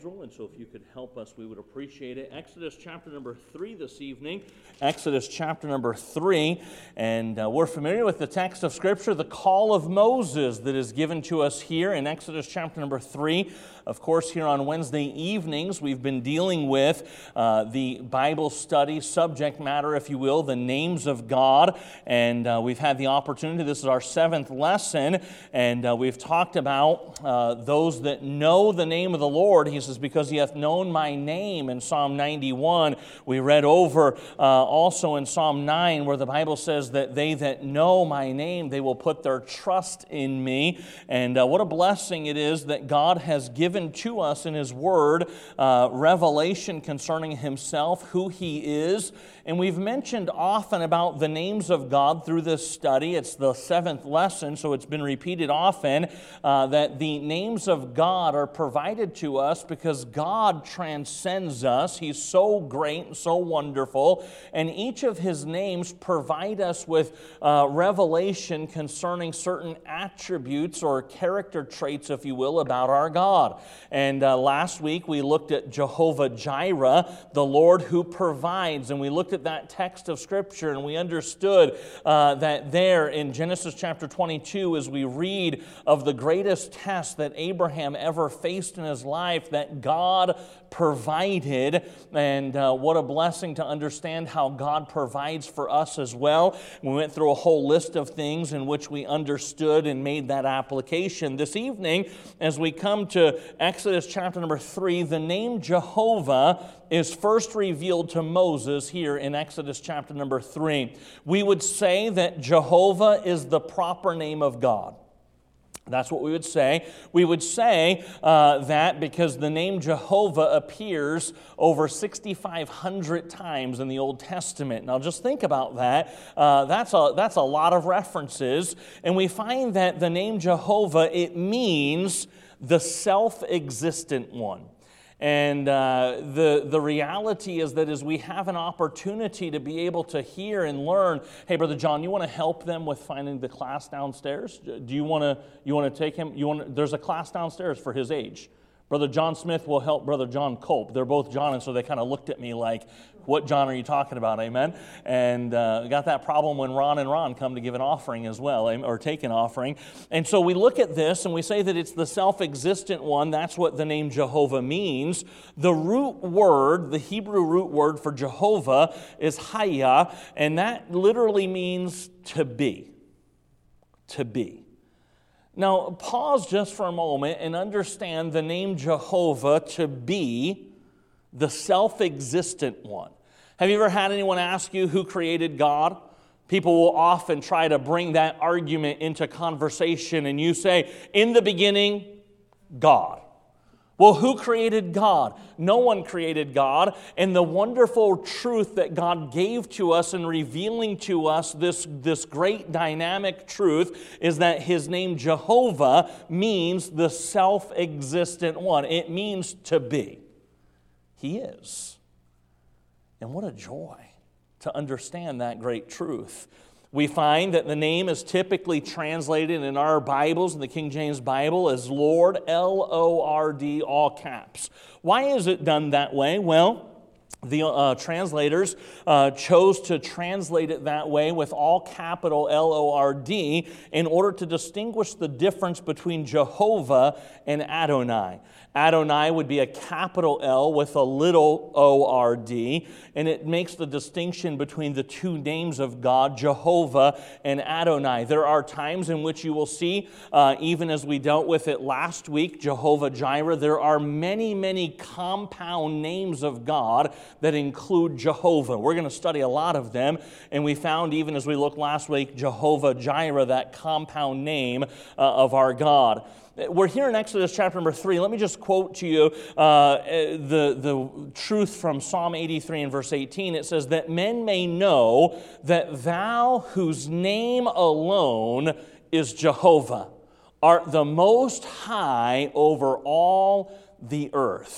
And so if you could help us, we would appreciate it. Exodus chapter number 3 this evening. Exodus chapter number 3. And we're familiar with the text of Scripture, the call of Moses that is given to us here in Exodus chapter number 3. Of course, here on Wednesday evenings, we've been dealing with the Bible study subject matter, if you will, the names of God. And we've had the opportunity, this is our 7th lesson, and we've talked about those that know the name of the Lord. He says, because he hath known my name in Psalm 91. We read over also in Psalm 9 where the Bible says that they that know my name, they will put their trust in me. And what a blessing it is that God has given to us in His Word revelation concerning Himself, who He is. And we've mentioned often about the names of God through this study. It's the 7th lesson, so it's been repeated often, that the names of God are provided to us because God transcends us. He's so great and so wonderful. And each of His names provide us with revelation concerning certain attributes or character traits, if you will, about our God. And last week we looked at Jehovah Jireh, the Lord who provides, and we looked at that text of Scripture, and we understood that there in Genesis chapter 22, as we read of the greatest test that Abraham ever faced in his life, that God provided, and what a blessing to understand how God provides for us as well. We went through a whole list of things in which we understood and made that application. This evening, as we come to Exodus chapter number 3, the name Jehovah is first revealed to Moses here in Exodus chapter number 3. We would say that Jehovah is the proper name of God. That's what we would say. We would say that because the name Jehovah appears over 6,500 times in the Old Testament. Now just think about that. That's a lot of references. And we find that the name Jehovah, it means the self-existent one. And the reality is that as we have an opportunity to be able to hear and learn, hey, Brother John, you want to help them with finding the class downstairs? Do you want to take him? There's a class downstairs for his age. Brother John Smith will help Brother John Cope. They're both John, and so they kind of looked at me like, what John are you talking about, amen? And got that problem when Ron and Ron come to give an offering as well, or take an offering. And so we look at this and we say that it's the self-existent one. That's what the name Jehovah means. The root word, the Hebrew root word for Jehovah is Hayah, and that literally means to be. To be. Now, pause just for a moment and understand the name Jehovah to be the self-existent one. Have you ever had anyone ask you who created God? People will often try to bring that argument into conversation, and you say, in the beginning, God. Well, who created God? No one created God. And the wonderful truth that God gave to us in revealing to us this great dynamic truth is that His name Jehovah means the self-existent one. It means to be. He is. And what a joy to understand that great truth. We find that the name is typically translated in our Bibles, in the King James Bible, as Lord, L-O-R-D, all caps. Why is it done that way? Well, the translators chose to translate it that way with all capital L-O-R-D in order to distinguish the difference between Jehovah and Adonai. Adonai would be a capital L with a little O-R-D, and it makes the distinction between the two names of God, Jehovah and Adonai. There are times in which you will see, even as we dealt with it last week, Jehovah Jireh, there are many, many compound names of God that include Jehovah. We're going to study a lot of them, and we found, even as we looked last week, Jehovah Jireh, that compound name of our God. We're here in Exodus chapter number 3. Let me just quote to you the truth from Psalm 83 and verse 18. It says, that men may know that thou whose name alone is Jehovah art the most high over all the earth.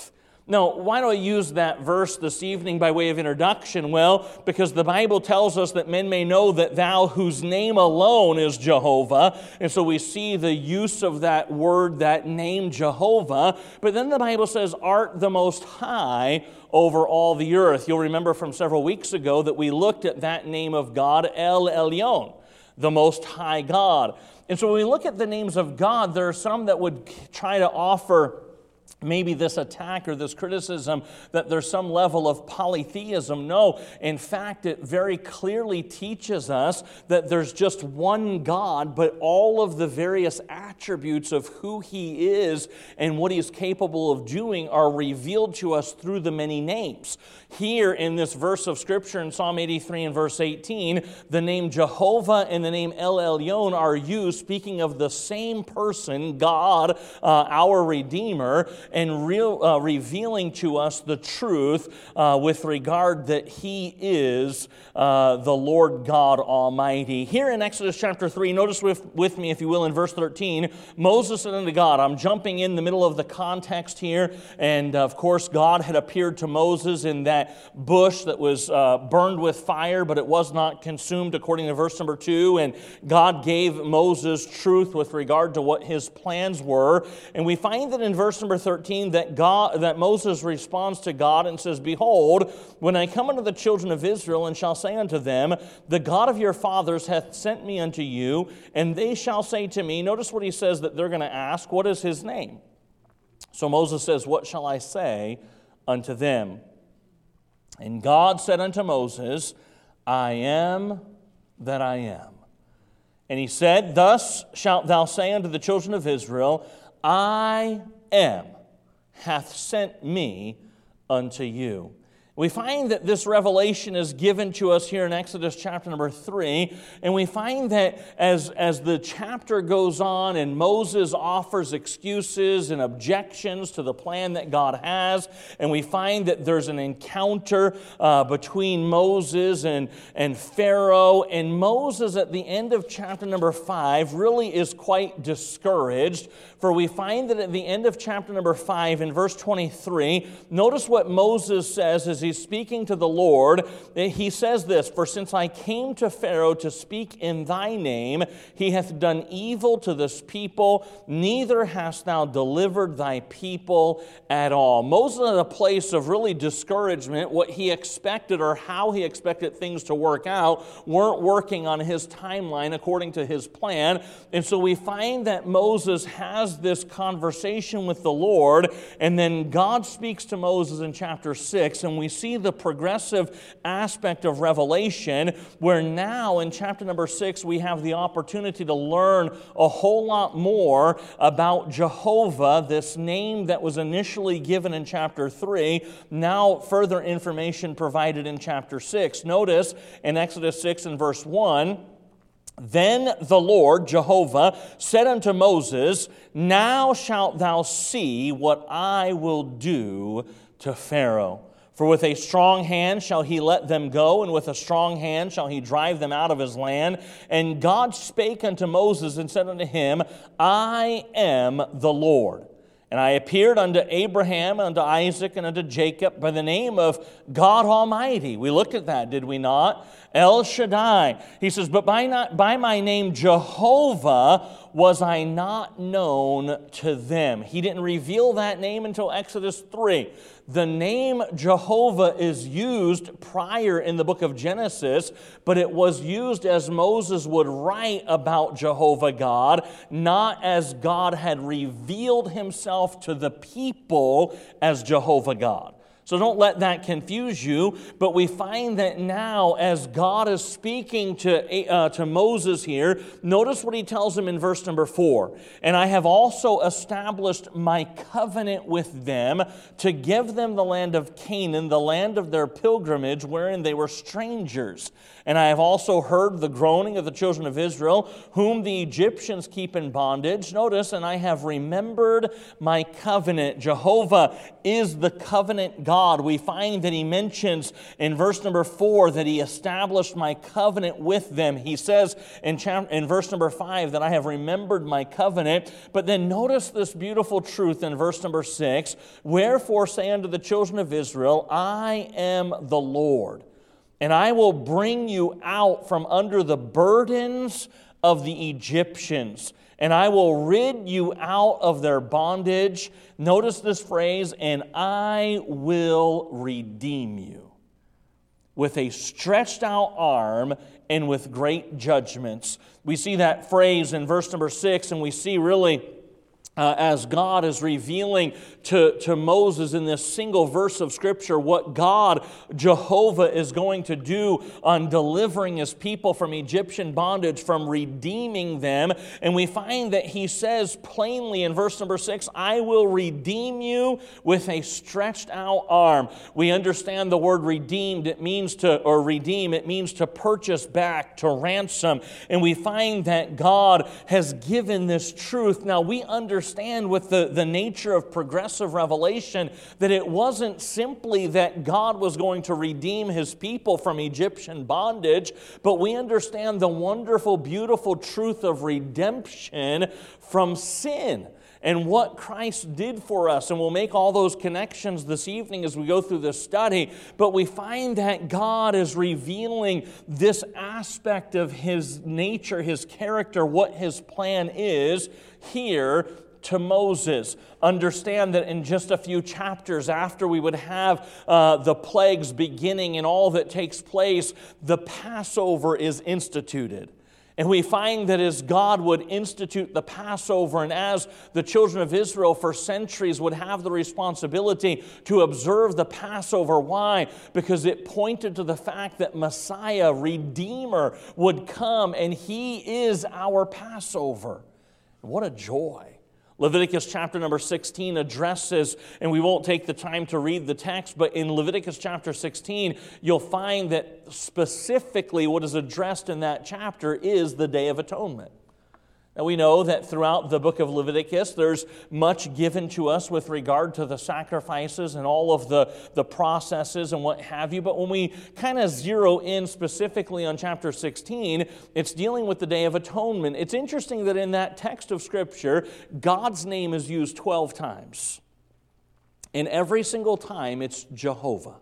Now, why do I use that verse this evening by way of introduction? Well, because the Bible tells us that men may know that thou whose name alone is Jehovah. And so we see the use of that word, that name Jehovah. But then the Bible says, art the most high over all the earth. You'll remember from several weeks ago that we looked at that name of God, El Elyon, the Most High God. And so when we look at the names of God, there are some that would try to offer maybe this attack or this criticism that there's some level of polytheism. No, in fact, it very clearly teaches us that there's just one God, but all of the various attributes of who He is and what He's capable of doing are revealed to us through the many names. Here in this verse of Scripture in Psalm 83 and verse 18, the name Jehovah and the name El Elyon are used, speaking of the same person, God, our Redeemer, and revealing to us the truth with regard that He is the Lord God Almighty. Here in Exodus chapter 3, notice with me, if you will, in verse 13, Moses said unto God, I'm jumping in the middle of the context here, and of course God had appeared to Moses in that bush that was burned with fire, but it was not consumed, according to verse number 2, and God gave Moses truth with regard to what his plans were, and we find that in verse number 13 that Moses responds to God and says, Behold, when I come unto the children of Israel and shall say unto them, the God of your fathers hath sent me unto you, and they shall say to me, notice what he says that they're going to ask, what is his name? So Moses says, what shall I say unto them? And God said unto Moses, I am that I am. And he said, Thus shalt thou say unto the children of Israel, I am hath sent me unto you. We find that this revelation is given to us here in Exodus chapter number 3, and we find that as the chapter goes on and Moses offers excuses and objections to the plan that God has, and we find that there's an encounter between Moses and Pharaoh, and Moses at the end of chapter number 5 really is quite discouraged, for we find that at the end of chapter number 5 in verse 23, notice what Moses says as he's speaking to the Lord. He says this, For since I came to Pharaoh to speak in thy name, he hath done evil to this people, neither hast thou delivered thy people at all. Moses at a place of really discouragement. What he expected or how he expected things to work out weren't working on his timeline according to his plan. And so we find that Moses has this conversation with the Lord, and then God speaks to Moses in chapter 6, and we see the progressive aspect of revelation, where now in chapter number 6 we have the opportunity to learn a whole lot more about Jehovah, this name that was initially given in chapter 3, now further information provided in chapter 6. Notice in Exodus 6 and verse 1, Then the Lord, Jehovah, said unto Moses, Now shalt thou see what I will do to Pharaoh. For with a strong hand shall he let them go, and with a strong hand shall he drive them out of his land. And God spake unto Moses and said unto him, I am the Lord. And I appeared unto Abraham, unto Isaac, and unto Jacob by the name of God Almighty. We looked at that, did we not? El Shaddai. He says, But by my name Jehovah was I not known to them. He didn't reveal that name until Exodus 3. The name Jehovah is used prior in the book of Genesis, but it was used as Moses would write about Jehovah God, not as God had revealed himself to the people as Jehovah God. So don't let that confuse you, but we find that now as God is speaking to Moses here, notice what he tells him in verse number 4. And I have also established my covenant with them to give them the land of Canaan, the land of their pilgrimage, wherein they were strangers. And I have also heard the groaning of the children of Israel, whom the Egyptians keep in bondage. Notice, and I have remembered my covenant. Jehovah is the covenant God. We find that he mentions in verse number 4 that he established my covenant with them. He says in verse number 5 that I have remembered my covenant. But then notice this beautiful truth in verse number 6. Wherefore say unto the children of Israel, I am the Lord, and I will bring you out from under the burdens of the Egyptians, and I will rid you out of their bondage. Notice this phrase, and I will redeem you with a stretched out arm and with great judgments. We see that phrase in verse number 6, and we see really as God is revealing to Moses in this single verse of Scripture what God, Jehovah, is going to do on delivering his people from Egyptian bondage, from redeeming them. And we find that he says plainly in verse number 6, I will redeem you with a stretched out arm. We understand the word redeemed, it means to purchase back, to ransom. And we find that God has given this truth. Now we understand with the nature of progressive revelation that it wasn't simply that God was going to redeem his people from Egyptian bondage, but we understand the wonderful, beautiful truth of redemption from sin and what Christ did for us. And we'll make all those connections this evening as we go through this study. But we find that God is revealing this aspect of his nature, his character, what his plan is here to Moses. Understand that in just a few chapters after we would have the plagues beginning and all that takes place, the Passover is instituted. And we find that as God would institute the Passover, and as the children of Israel for centuries would have the responsibility to observe the Passover. Why? Because it pointed to the fact that Messiah, Redeemer, would come, and he is our Passover. What a joy. Leviticus chapter number 16 addresses, and we won't take the time to read the text, but in Leviticus chapter 16, you'll find that specifically what is addressed in that chapter is the Day of Atonement. Now we know that throughout the book of Leviticus, there's much given to us with regard to the sacrifices and all of the processes and what have you. But when we kind of zero in specifically on chapter 16, it's dealing with the Day of Atonement. It's interesting that in that text of Scripture, God's name is used 12 times. And every single time, it's Jehovah.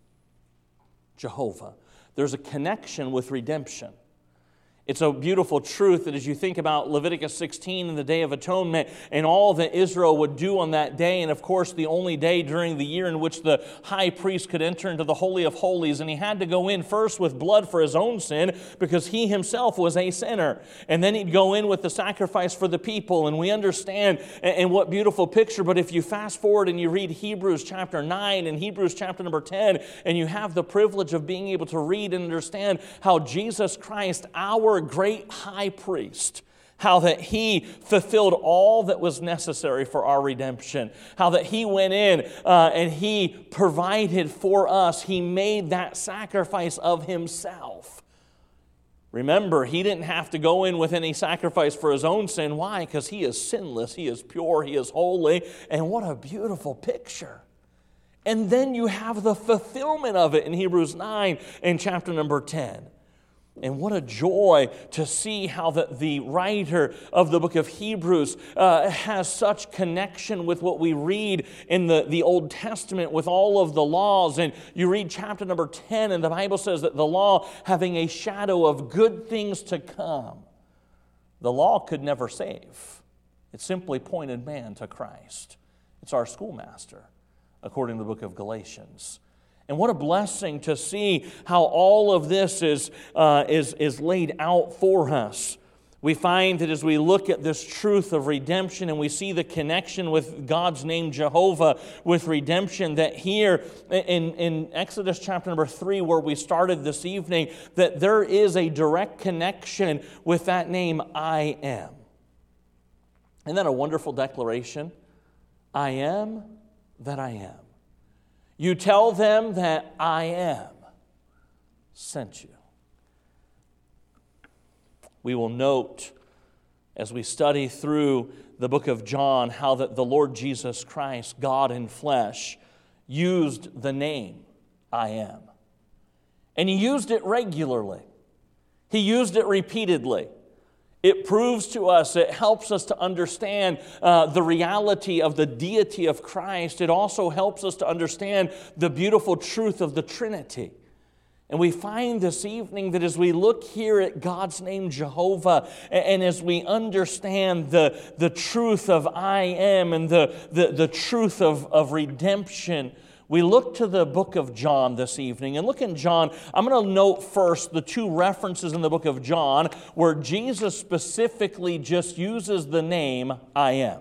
Jehovah. There's a connection with redemption. It's a beautiful truth that as you think about Leviticus 16 and the Day of Atonement and all that Israel would do on that day, and of course the only day during the year in which the high priest could enter into the Holy of Holies, and he had to go in first with blood for his own sin because he himself was a sinner. And then he'd go in with the sacrifice for the people, and we understand, and what beautiful picture, but if you fast forward and you read Hebrews chapter 9 and Hebrews chapter number 10, and you have the privilege of being able to read and understand how Jesus Christ, our great high priest, how that he fulfilled all that was necessary for our redemption, how that he went in and he provided for us. He made that sacrifice of himself. Remember, he didn't have to go in with any sacrifice for his own sin. Why? Because he is sinless, he is pure, he is holy, and what a beautiful picture. And then you have the fulfillment of it in Hebrews 9 and chapter number 10. And what a joy to see how the writer of the book of Hebrews has such connection with what we read in the Old Testament with all of the laws. And you read chapter number 10, and the Bible says that the law having a shadow of good things to come. The law could never save. It simply pointed man to Christ. It's our schoolmaster, according to the book of Galatians. And what a blessing to see how all of this is laid out for us. We find that as we look at this truth of redemption and we see the connection with God's name Jehovah with redemption, that here in Exodus chapter number 3 where we started this evening, that there is a direct connection with that name I am. Isn't that a wonderful declaration? I am that I am. You tell them that I am sent you. We will note as we study through the book of John, how that the Lord Jesus Christ, God in flesh, used the name I am. And He used it regularly. He used it repeatedly. It proves to us, it helps us to understand the reality of the deity of Christ. It also helps us to understand the beautiful truth of the Trinity. And we find this evening that as we look here at God's name Jehovah, and as we understand the truth of I am and the truth of redemption, we look to the book of John this evening. And look in John, I'm going to note first the two references in the book of John where Jesus specifically just uses the name I am.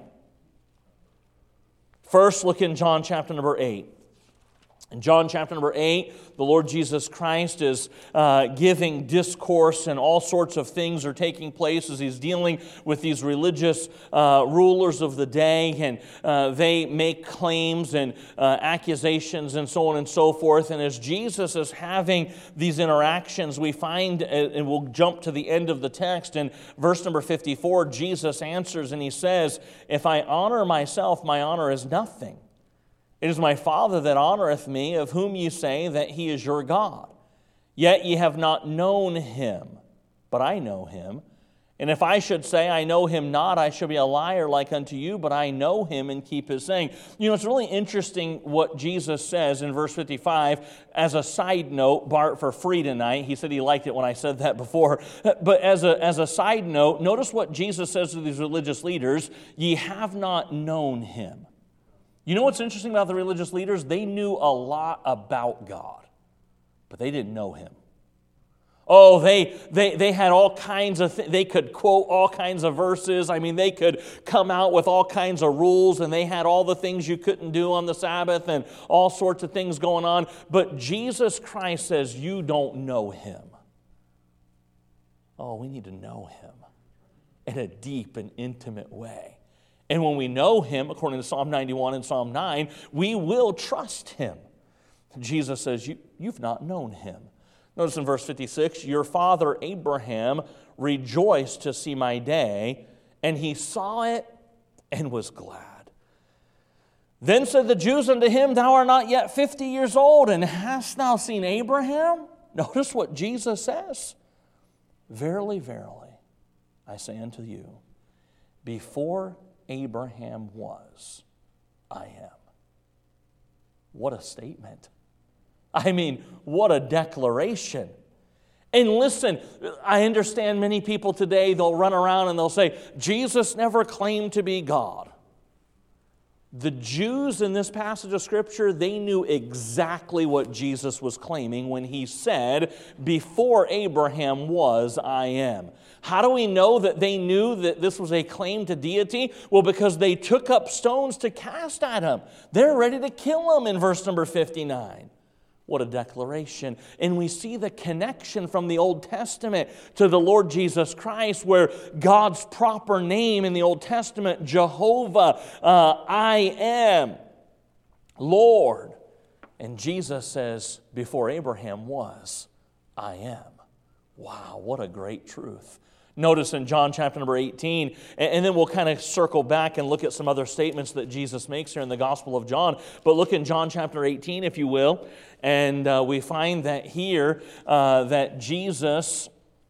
First, look in John chapter number 8. In John chapter number 8, the Lord Jesus Christ is giving discourse, and all sorts of things are taking place as He's dealing with these religious rulers of the day, and they make claims and accusations and so on and so forth. And as Jesus is having these interactions, we find, and we'll jump to the end of the text, in verse number 54, Jesus answers and He says, "If I honor myself, my honor is nothing. It is my Father that honoreth me, of whom ye say that He is your God. Yet ye have not known Him, but I know Him. And if I should say I know Him not, I shall be a liar like unto you, but I know Him and keep His saying." You know, it's really interesting what Jesus says in verse 55. As a side note, Bart for free tonight, he said he liked it when I said that before. But as a side note, notice what Jesus says to these religious leaders: "Ye have not known Him." You know what's interesting about the religious leaders? They knew a lot about God, but they didn't know Him. Oh, they had all kinds of things. They could quote all kinds of verses. I mean, they could come out with all kinds of rules, and they had all the things you couldn't do on the Sabbath and all sorts of things going on. But Jesus Christ says, you don't know Him. Oh, we need to know Him in a deep and intimate way. And when we know Him, according to Psalm 91 and Psalm 9, we will trust Him. Jesus says, you've not known Him. Notice in verse 56, "Your father Abraham rejoiced to see my day, and he saw it and was glad. Then said the Jews unto him, Thou art not yet 50 years old, and hast thou seen Abraham?" Notice what Jesus says. "Verily, verily, I say unto you, before Abraham was, I am." What a statement. I mean, what a declaration. And listen, I understand many people today, they'll run around and they'll say, Jesus never claimed to be God. The Jews in this passage of Scripture, they knew exactly what Jesus was claiming when He said, "Before Abraham was, I am." How do we know that they knew that this was a claim to deity? Well, because they took up stones to cast at Him. They're ready to kill Him in verse number 59. What a declaration. And we see the connection from the Old Testament to the Lord Jesus Christ, where God's proper name in the Old Testament, Jehovah, I am, Lord. And Jesus says, before Abraham was, I am. Wow, what a great truth. Notice in John chapter number 18, and then we'll kind of circle back and look at some other statements that Jesus makes here in the Gospel of John. But look in John chapter 18, if you will, and we find that here that Jesus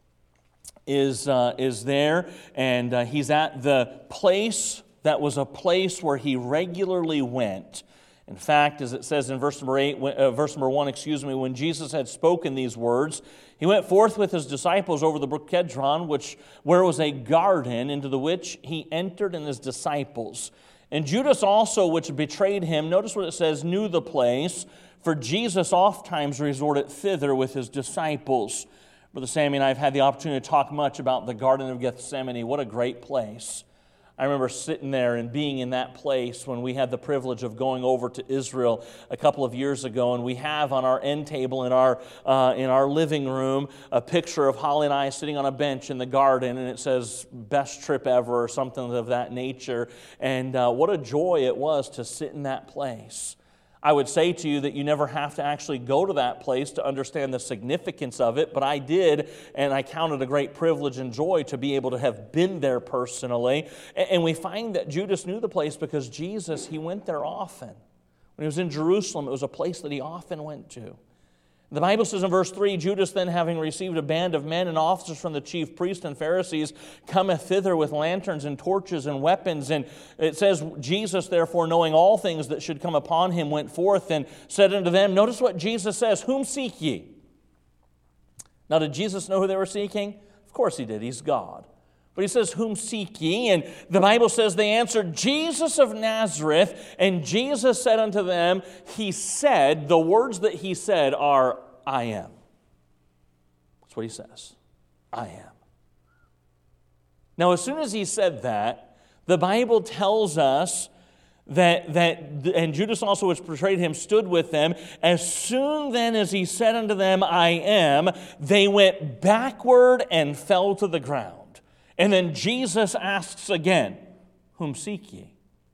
is there, and He's at the place that was a place where He regularly went. In fact, as it says in verse number 1, when Jesus had spoken these words, He went forth with His disciples over the brook Kedron, where was a garden, into the which He entered and His disciples. And Judas also, which betrayed Him, notice what it says, knew the place, for Jesus ofttimes resorted thither with His disciples. Brother Sammy and I have had the opportunity to talk much about the Garden of Gethsemane. What a great place. I remember sitting there and being in that place when we had the privilege of going over to Israel a couple of years ago, and we have on our end table in our living room a picture of Holly and I sitting on a bench in the garden, and it says "best trip ever" or something of that nature. And what a joy it was to sit in that place. I would say to you that you never have to actually go to that place to understand the significance of it, but I did, and I count it a great privilege and joy to be able to have been there personally. And we find that Judas knew the place because Jesus, he went there often. When he was in Jerusalem, it was a place that he often went to. The Bible says in verse 3, Judas then, having received a band of men and officers from the chief priests and Pharisees, cometh thither with lanterns and torches and weapons. And it says, Jesus, therefore, knowing all things that should come upon him, went forth and said unto them, notice what Jesus says, whom seek ye? Now, did Jesus know who they were seeking? Of course he did. He's God. But he says, whom seek ye? And the Bible says they answered, Jesus of Nazareth. And Jesus said unto them, he said, the words that he said are, I am. That's what he says. I am. Now, as soon as he said that, the Bible tells us that and Judas also, which betrayed him, stood with them. As soon then as he said unto them, I am, they went backward and fell to the ground. And then Jesus asks again, whom seek ye?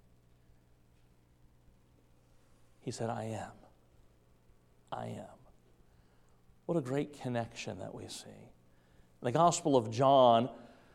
He said, I am. I am. What a great connection that we see. In the Gospel of John,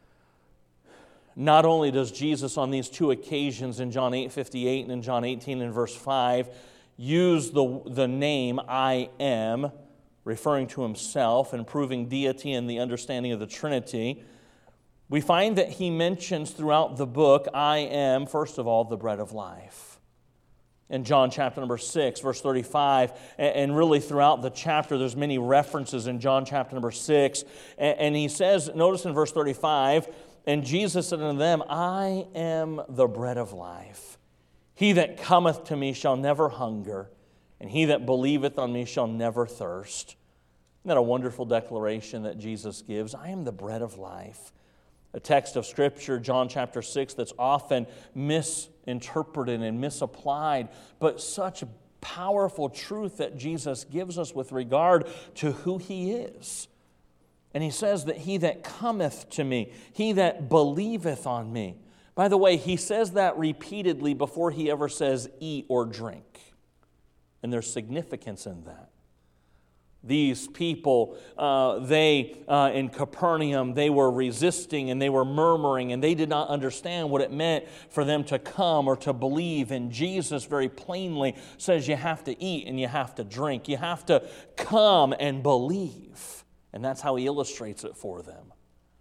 not only does Jesus on these two occasions in John 8:58 and in John 18 and verse 5 use the name I am, referring to himself and proving deity and the understanding of the Trinity, we find that he mentions throughout the book, I am, first of all, the bread of life. In John chapter number 6, verse 35, and really throughout the chapter, there's many references in John chapter number 6, and he says, notice in verse 35, and Jesus said unto them, I am the bread of life. He that cometh to me shall never hunger, and he that believeth on me shall never thirst. Isn't that a wonderful declaration that Jesus gives? I am the bread of life. A text of Scripture, John chapter 6, that's often misinterpreted and misapplied, but such powerful truth that Jesus gives us with regard to who He is. And He says that He that cometh to me, He that believeth on me. By the way, He says that repeatedly before He ever says eat or drink. And there's significance in that. These people, in Capernaum, they were resisting and they were murmuring and they did not understand what it meant for them to come or to believe. And Jesus very plainly says you have to eat and you have to drink. You have to come and believe. And that's how He illustrates it for them.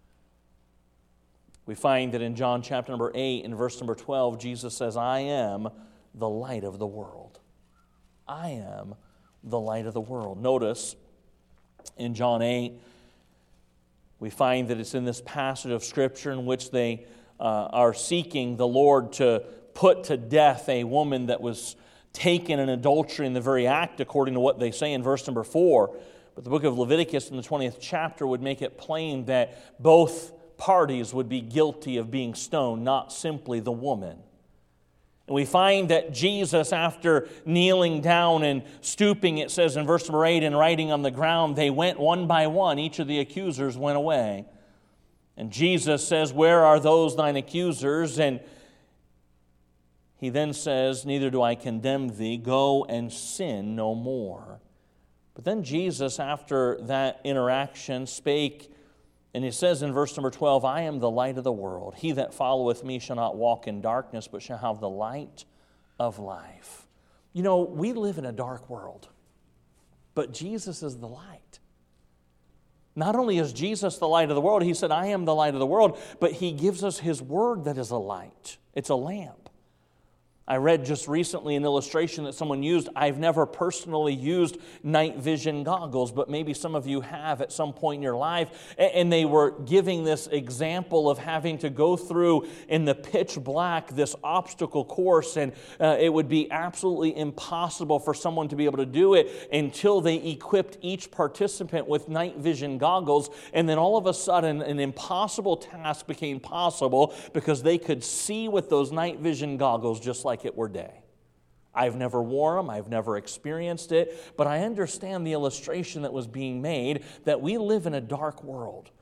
We find that in John chapter number 8 and verse number 12, Jesus says, I am the light of the world. I am the light of the world. Notice in John 8, we find that it's in this passage of Scripture in which they are seeking the Lord to put to death a woman that was taken in adultery in the very act, according to what they say in verse number 4. But the book of Leviticus in the 20th chapter would make it plain that both parties would be guilty of being stoned, not simply the woman. And we find that Jesus, after kneeling down and stooping, it says in verse number 8, and writing on the ground, they went one by one. Each of the accusers went away. And Jesus says, where are those thine accusers? And He then says, neither do I condemn thee. Go and sin no more. But then Jesus, after that interaction, spake, and He says in verse number 12, I am the light of the world. He that followeth me shall not walk in darkness, but shall have the light of life. You know, we live in a dark world, but Jesus is the light. Not only is Jesus the light of the world, He said, I am the light of the world, but He gives us His word that is a light. It's a lamp. I read just recently an illustration that someone used. I've never personally used night vision goggles, but maybe some of you have at some point in your life. And they were giving this example of having to go through in the pitch black this obstacle course, and it would be absolutely impossible for someone to be able to do it until they equipped each participant with night vision goggles. And then all of a sudden, an impossible task became possible because they could see with those night vision goggles just like it were day. I've never worn them, I've never experienced it, but I understand the illustration that was being made that we live in a dark world.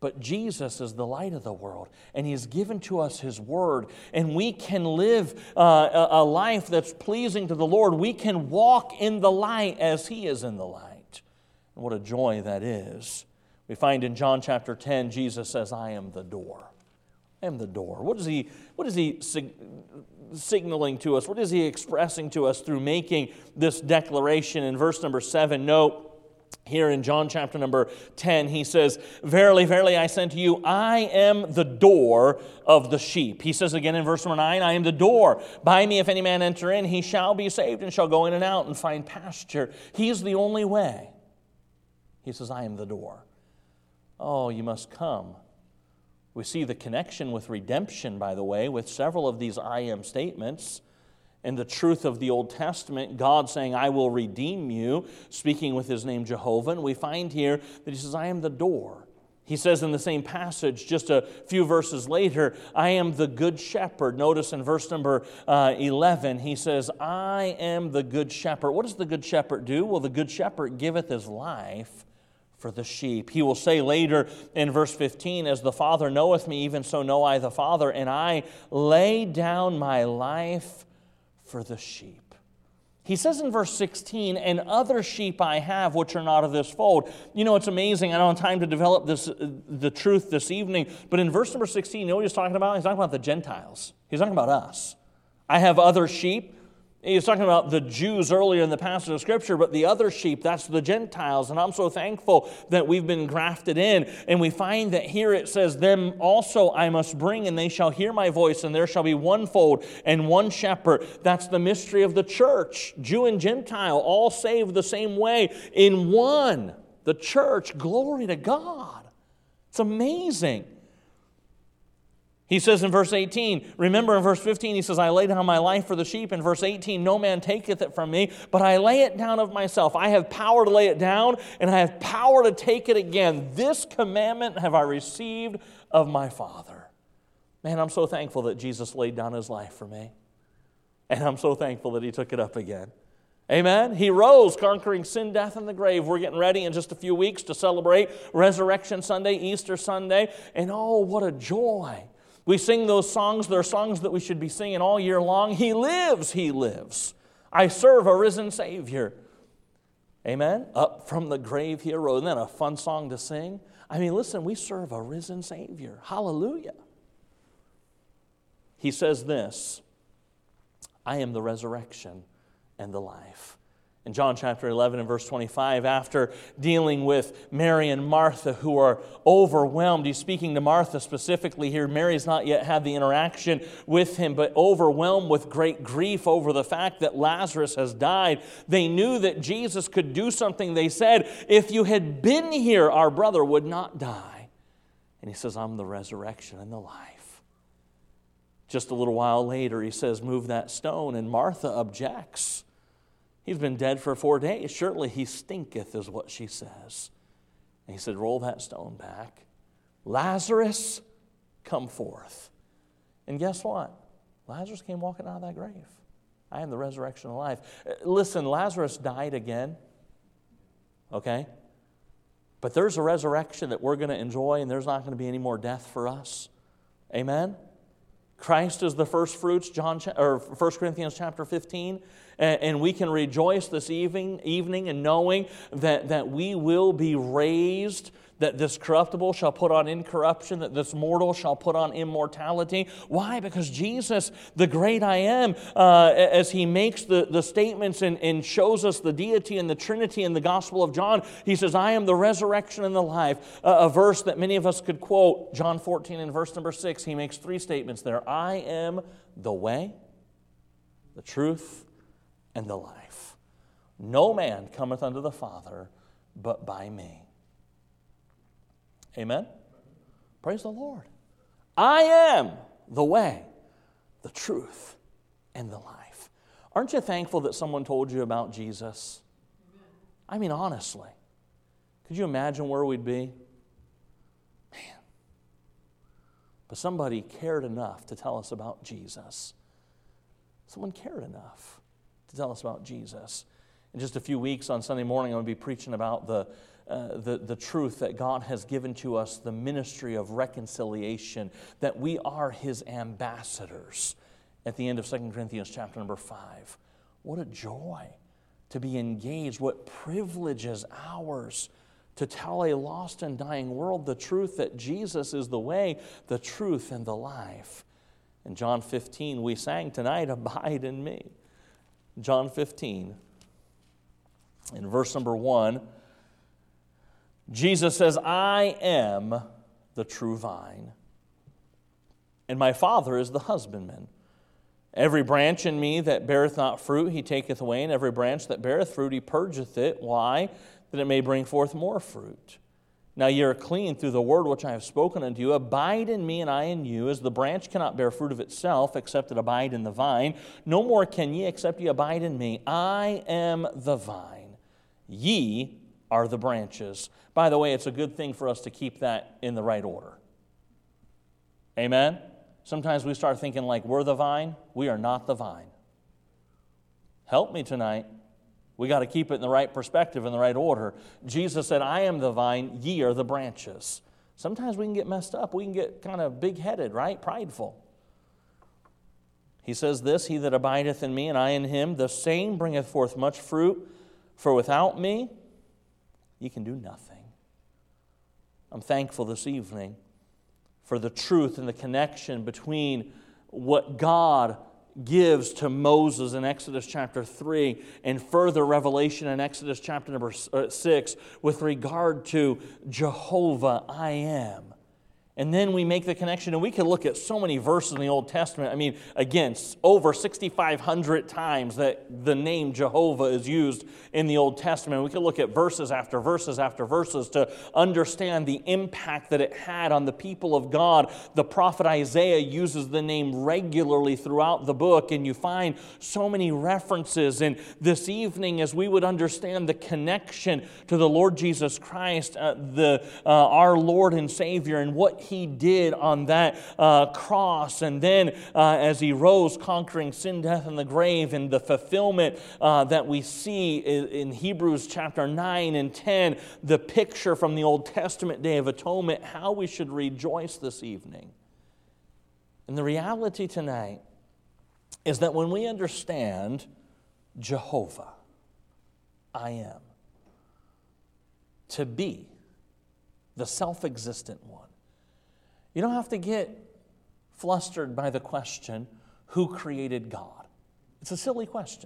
But Jesus is the light of the world, and He has given to us His Word, and we can live a life that's pleasing to the Lord. We can walk in the light as He is in the light. And what a joy that is. We find in John chapter 10, Jesus says, I am the door. I am the door. What is he signaling to us? What is He expressing to us through making this declaration? In verse number 7, note, here in John chapter number 10, He says, Verily, verily, I say unto you, I am the door of the sheep. He says again in verse number 9, I am the door. By me, if any man enter in, he shall be saved and shall go in and out and find pasture. He is the only way. He says, I am the door. Oh, you must come. We see the connection with redemption, by the way, with several of these I am statements. And the truth of the Old Testament, God saying, I will redeem you, speaking with His name Jehovah. And we find here that He says, I am the door. He says in the same passage, just a few verses later, I am the good shepherd. Notice in verse number 11, He says, I am the good shepherd. What does the good shepherd do? Well, the good shepherd giveth His life for the sheep. He will say later in verse 15, As the Father knoweth me, even so know I the Father, and I lay down my life for the sheep. He says in verse 16, And other sheep I have which are not of this fold. You know, it's amazing. I don't have time to develop the truth this evening, but in verse number 16, you know what He's talking about? He's talking about the Gentiles. He's talking about us. I have other sheep. He's talking about the Jews earlier in the passage of Scripture, but the other sheep, that's the Gentiles. And I'm so thankful that we've been grafted in. And we find that here it says, Them also I must bring, and they shall hear my voice, and there shall be one fold and one shepherd. That's the mystery of the church. Jew and Gentile, all saved the same way in one. The church, glory to God. It's amazing. He says in verse 18, remember in verse 15, He says, I lay down my life for the sheep. In verse 18, no man taketh it from me, but I lay it down of myself. I have power to lay it down, and I have power to take it again. This commandment have I received of my Father. Man, I'm so thankful that Jesus laid down His life for me. And I'm so thankful that He took it up again. Amen? He rose, conquering sin, death, and the grave. We're getting ready in just a few weeks to celebrate Resurrection Sunday, Easter Sunday. And oh, what a joy. We sing those songs. They're songs that we should be singing all year long. He lives, He lives. I serve a risen Savior. Amen? Up from the grave He arose. Isn't that a fun song to sing? I mean, listen, we serve a risen Savior. Hallelujah. He says this, I am the resurrection and the life. In John chapter 11 and verse 25, after dealing with Mary and Martha who are overwhelmed, He's speaking to Martha specifically here. Mary's not yet had the interaction with Him, but overwhelmed with great grief over the fact that Lazarus has died. They knew that Jesus could do something. They said, if you had been here, our brother would not die. And He says, I'm the resurrection and the life. Just a little while later, He says, move that stone, and Martha objects. He's been dead for 4 days. Surely he stinketh, is what she says. And He said, roll that stone back. Lazarus, come forth. And guess what? Lazarus came walking out of that grave. I am the resurrection and life. Listen, Lazarus died again. Okay? But there's a resurrection that we're going to enjoy, and there's not going to be any more death for us. Amen? Christ is the first fruits, 1 Corinthians chapter 15. And we can rejoice this evening in knowing that we will be raised, that this corruptible shall put on incorruption, that this mortal shall put on immortality. Why? Because Jesus, the great I am, as He makes the statements and shows us the deity and the Trinity in the Gospel of John, He says, I am the resurrection and the life. A verse that many of us could quote, John 14 and verse number 6, He makes 3 statements there. I am the way, the truth, and the life. No man cometh unto the Father but by me. Amen? Praise the Lord. I am the way, the truth, and the life. Aren't you thankful that someone told you about Jesus? I mean, honestly. Could you imagine where we'd be? Man. But somebody cared enough to tell us about Jesus. Someone cared enough to tell us about Jesus. In just a few weeks on Sunday morning, I'm going to be preaching about the truth that God has given to us, the ministry of reconciliation, that we are His ambassadors at the end of 2 Corinthians chapter number 5. What a joy to be engaged. What privilege is ours to tell a lost and dying world the truth that Jesus is the way, the truth, and the life. In John 15, we sang tonight, "Abide in me." John 15, in verse number 1, Jesus says, "I am the true vine, and my Father is the husbandman. Every branch in me that beareth not fruit, He taketh away, and every branch that beareth fruit, He purgeth it." Why? That it may bring forth more fruit. Now ye are clean through the word which I have spoken unto you. Abide in me, and I in you, as the branch cannot bear fruit of itself, except it abide in the vine. No more can ye, except ye abide in me. I am the vine. Ye are the branches. By the way, it's a good thing for us to keep that in the right order. Amen? Sometimes we start thinking like we're the vine. We are not the vine. Help me tonight. We got to keep it in the right perspective, in the right order. Jesus said, "I am the vine, ye are the branches." Sometimes we can get messed up. We can get kind of big-headed, right? Prideful. He says this, "He that abideth in me, and I in him, the same bringeth forth much fruit. For without me, ye can do nothing." I'm thankful this evening for the truth and the connection between what God gives to Moses in Exodus chapter 3 and further revelation in Exodus chapter number 6 with regard to Jehovah, I am. And then we make the connection, and we can look at so many verses in the Old Testament. I mean, again, over 6,500 times that the name Jehovah is used in the Old Testament. We can look at verses after verses after verses to understand the impact that it had on the people of God. The prophet Isaiah uses the name regularly throughout the book, and you find so many references. And this evening, as we would understand the connection to the Lord Jesus Christ, our Lord and Savior, and what He did on that cross, and then as He rose conquering sin, death, and the grave, and the fulfillment that we see in Hebrews chapter 9 and 10, the picture from the Old Testament Day of Atonement, how we should rejoice this evening. And the reality tonight is that when we understand Jehovah, I am, to be the self-existent one, you don't have to get flustered by the question, who created God? It's a silly question.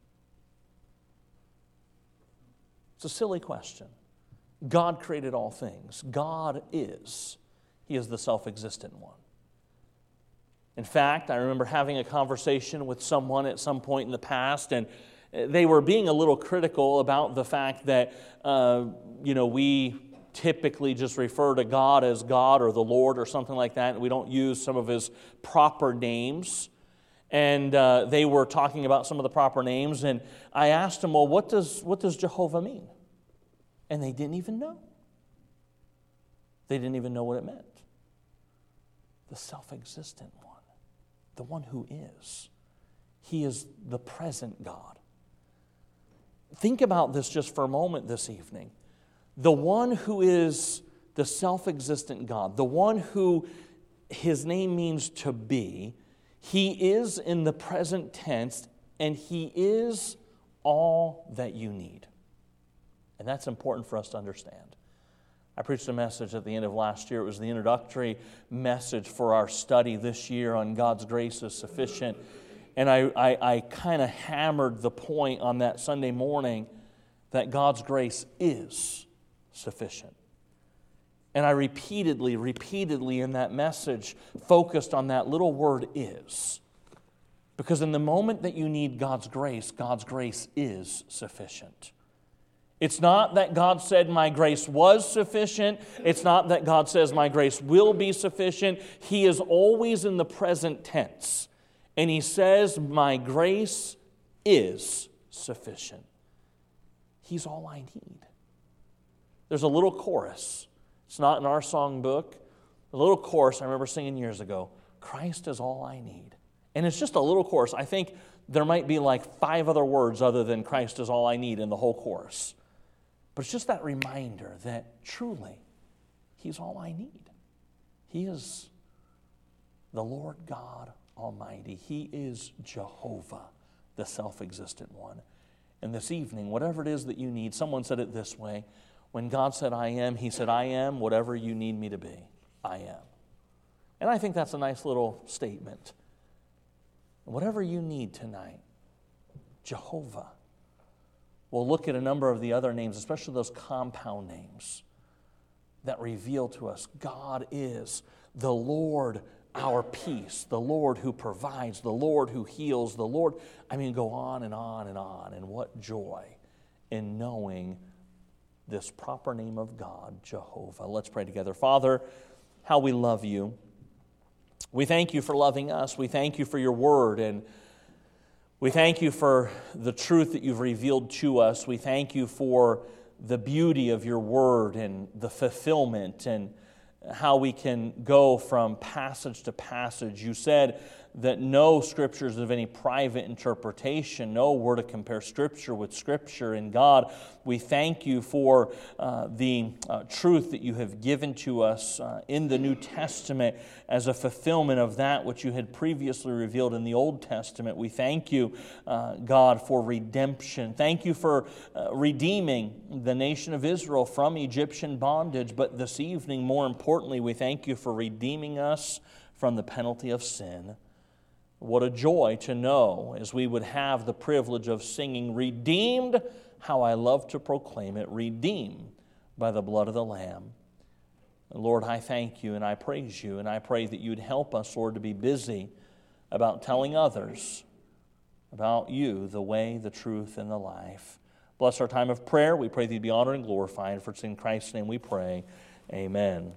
It's a silly question. God created all things. God is. He is the self-existent one. In fact, I remember having a conversation with someone at some point in the past, and they were being a little critical about the fact that, we typically just refer to God as God or the Lord or something like that, and we don't use some of His proper names. And they were talking about some of the proper names, and I asked them, well, what does Jehovah mean? And they didn't even know. They didn't even know what it meant. The self-existent one, the one who is. He is the present God. Think about this just for a moment this evening. The one who is the self-existent God, the one who His name means to be, He is in the present tense, and He is all that you need. And that's important for us to understand. I preached a message at the end of last year. It was the introductory message for our study this year on God's grace is sufficient. And I kind of hammered the point on that Sunday morning that God's grace is sufficient. And I repeatedly in that message focused on that little word is. Because in the moment that you need God's grace is sufficient. It's not that God said my grace was sufficient. It's not that God says my grace will be sufficient. He is always in the present tense. And He says my grace is sufficient. He's all I need. There's a little chorus. It's not in our songbook. A little chorus I remember singing years ago. Christ is all I need. And it's just a little chorus. I think there might be like 5 other words other than Christ is all I need in the whole chorus. But it's just that reminder that truly, He's all I need. He is the Lord God Almighty. He is Jehovah, the self-existent one. And this evening, whatever it is that you need, someone said it this way, when God said, I am, He said, I am whatever you need me to be. I am. And I think that's a nice little statement. Whatever you need tonight, Jehovah. We'll look at a number of the other names, especially those compound names that reveal to us God is the Lord, our peace, the Lord who provides, the Lord who heals, the Lord. I mean, go on and on and on. And what joy in knowing this proper name of God, Jehovah. Let's pray together. Father, how we love You. We thank You for loving us. We thank You for Your word, and we thank You for the truth that You've revealed to us. We thank You for the beauty of Your word and the fulfillment and how we can go from passage to passage. You said that no Scripture is of any private interpretation. No, we're to compare Scripture with Scripture. And God, we thank You for the truth that You have given to us in the New Testament as a fulfillment of that which You had previously revealed in the Old Testament. We thank You, God, for redemption. Thank You for redeeming the nation of Israel from Egyptian bondage. But this evening, more importantly, we thank You for redeeming us from the penalty of sin. What a joy to know as we would have the privilege of singing, redeemed, how I love to proclaim it, redeemed by the blood of the Lamb. Lord, I thank You and I praise You, and I pray that You'd help us, Lord, to be busy about telling others about You, the way, the truth, and the life. Bless our time of prayer. We pray that You'd be honored and glorified. For it's in Christ's name we pray. Amen.